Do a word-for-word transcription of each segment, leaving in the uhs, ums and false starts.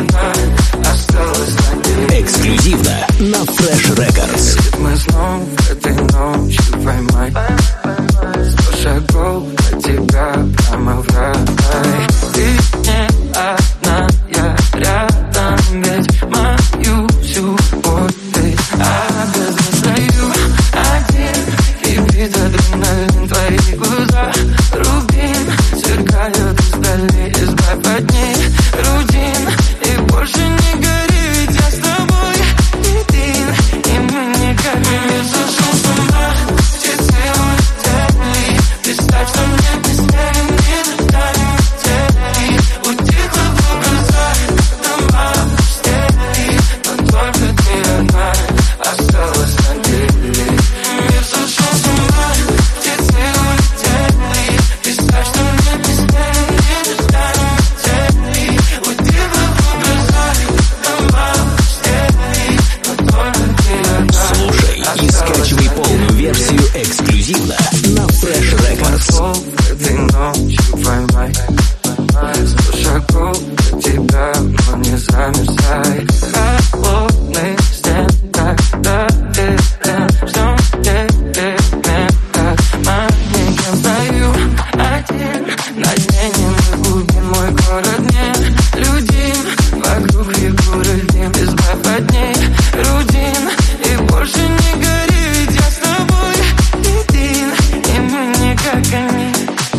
одна осталась на деле. Эксклюзивно на Fresh Records. Мы снова этой ночью поймай сто шагов от тебя прямо в рай. Ты не одна, я рядом, ведь мою всю боль ты обезопасаю. Один кипит адреналин, твои глаза рубин сверкают издали, избавь от них рутин и больше не гори, ведь я с тобой един, и мы никак не сошел с ума. Птицы улетели, представь, что мне не снег, не долетели. Утихла в глазах, дома опустели, но только ты одна осталась на деле. Мир сошел с ума, птицы улетели, представь, что мне не снег, не долетели. Утихла в глазах, дома опустели, но только ты одна. Слушай и скачивай полную версию эксклюзивно на Fresh Records. Этой ночью поймай сто шагов от тебя, но не замерзай. Холодный снег, когда ты рядом, ждем перемена. Маленьким стою один на дне немых глубин, мой город не людим. Вокруг фигуры дым, избавь от них рутин и больше не гори, ведь я с тобой един, и мы не как они.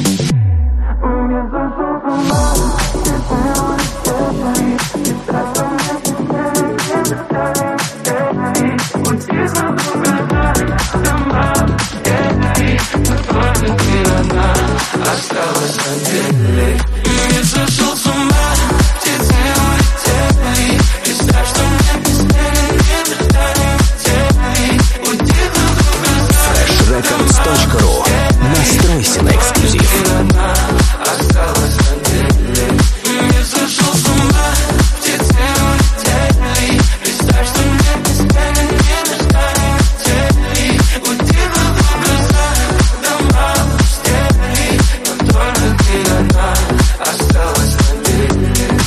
Осталось на деле. Мир сошел с ума, птицы улетели. Представь, что мне не снег, не долетели. Утихла в глазах. фреш рекордс точка ру. Настройся на эксклюзив. Осталось на деле. Мир сошел с ума, птицы улетели. Представь, что мне не снег, не долетели. Утихла в глазах, дома опустели, но только ты одна осталась на деле.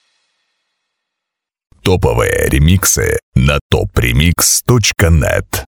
Топовые ремиксы на топ ремикс точка нет.